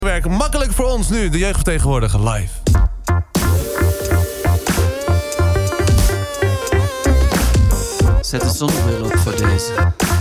Werken makkelijk voor ons nu, de jeugdvertegenwoordiger live. Zet een zonnebril op voor deze.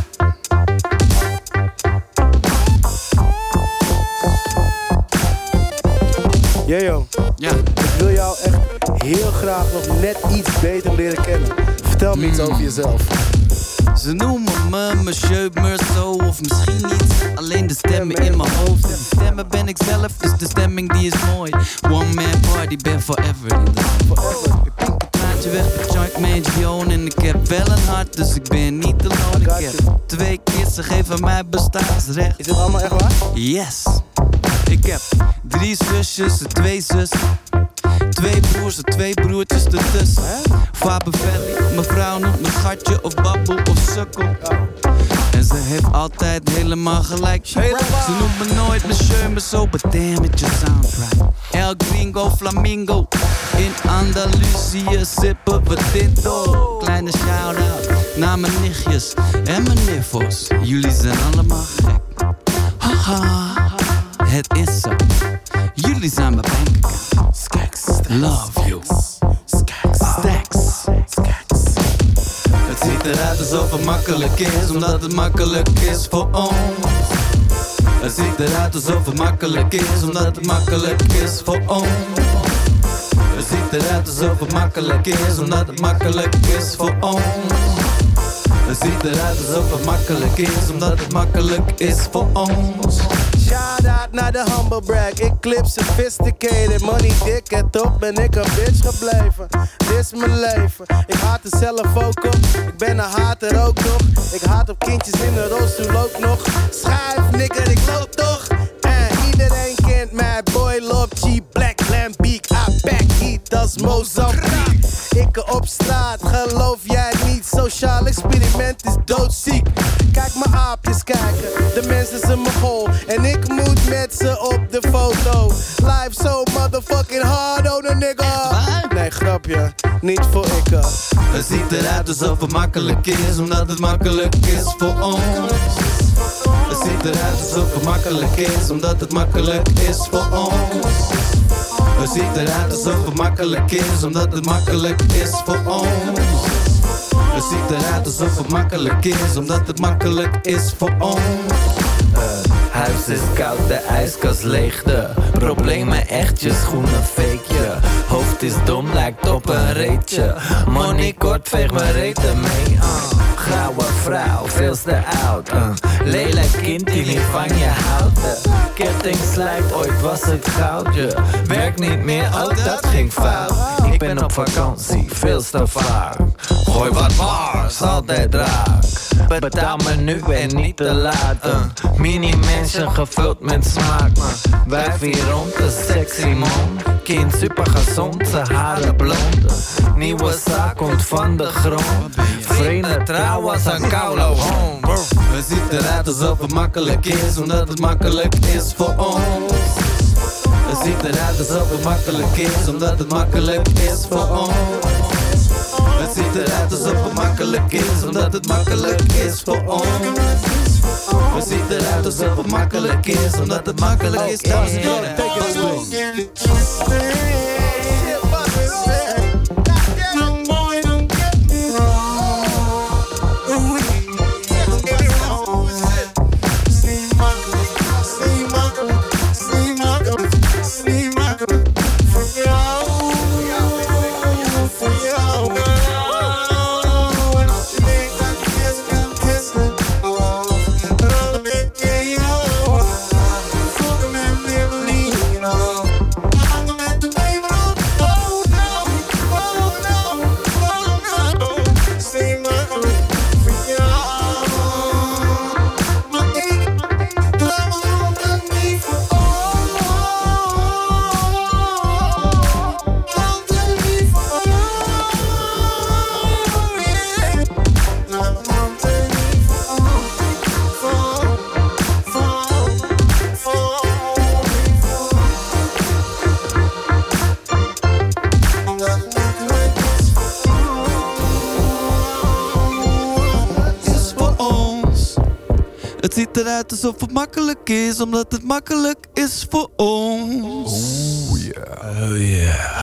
Yo, Ja. ik wil jou echt heel graag nog net iets beter leren kennen. Vertel me iets over jezelf. Ze noemen me Monsieur Meursault of misschien niet. Alleen de stemmen in mijn hoofd. De stemmen ben ik zelf, dus de stemming die is mooi. One man party, ben forever in de Ik pink een praatje weg bij Joint Mangione. En ik heb wel een hart, dus ik ben niet alone. Ik heb 2 kids, ze geven mij bestaansrecht. Is dit allemaal echt waar? Yes. Ik heb 3 zusjes en 2 zussen. 2 broers en 2 broertjes ertussen. Fabervelli, mijn vrouw noemt me schatje of babbel of sukkel. En ze heeft altijd helemaal gelijk. Ze noemt me nooit monsieur, maar zo but damn it, you sound right. El Gringo Flamingo. In Andalusië sippen we dit door. Kleine shout-out naar mijn nichtjes en mijn niffels. Jullie zijn allemaal gek. Haha, het is zo. Jullie zijn mijn bankaccount. Love you. Stacks. Het ziet eruit alsof het makkelijk is, omdat het makkelijk is voor ons. Het ziet eruit alsof het makkelijk is, omdat het makkelijk is voor ons. Het ziet eruit alsof het makkelijk is, omdat het makkelijk is voor ons. Het ziet eruit alsof het makkelijk is, omdat het makkelijk is voor ons. Shout out naar de humble brag. Ik clip sophisticated, money dik en top ben ik een bitch gebleven. Dit is mijn leven, ik haat er zelf ook op. Ik ben een hater ook nog. Ik haat op kindjes in een rolstoel ook nog. Schuif nigger, ik loop toch. En iedereen kent mij, boy love cheap, black lambiek. I back heat als Mozambique. Ik op straat, geloof jij niet? Sociaal experiment is doodziek. Kijk mijn aapjes kijken, de mensen zijn mijn goal. En ik moet met ze op de foto. Life so motherfucking hard, oh no nigga. Nee, grapje, niet voor ik. Het ziet eruit alsof het makkelijk is, omdat het makkelijk is voor ons. Het ziet eruit alsof het makkelijk is, omdat het makkelijk is voor ons. Het ziet eruit alsof het makkelijk is, omdat het makkelijk is voor ons. Het ziet eruit alsof het makkelijk is, omdat het makkelijk is voor ons. Huis is koud, de ijskast leeg, de problemen echt, je schoenen fake je. Hoofd is dom, lijkt op een reetje. Money kort, veeg mijn reten mee. Grauwe vrouw, veel te oud. Lelijk kind die niet van je houdt. Ketting slijt, ooit was het goudje. Werk niet meer, ook dat ging fout. Ik ben op vakantie, veel te vaak. Gooi wat bars, altijd raak. Betaal me nu en niet te laat. Mini-mensen gevuld met smaak. Wijf hier rond, de sexy mond. Kind super gezond, zijn haren blond. Nieuwe zaak komt van de grond. Vrienden trouw als een koude hond. Het ziet eruit alsof het makkelijk is, omdat het makkelijk is voor ons. Het ziet eruit alsof het makkelijk is, omdat het makkelijk is voor ons. Het ziet eruit alsof het makkelijk is, omdat het makkelijk is voor ons. Het ziet eruit alsof het makkelijk is, omdat het makkelijk is. Dames en heren, I'm Het ziet eruit alsof het makkelijk is, omdat het makkelijk is voor ons. Oh yeah.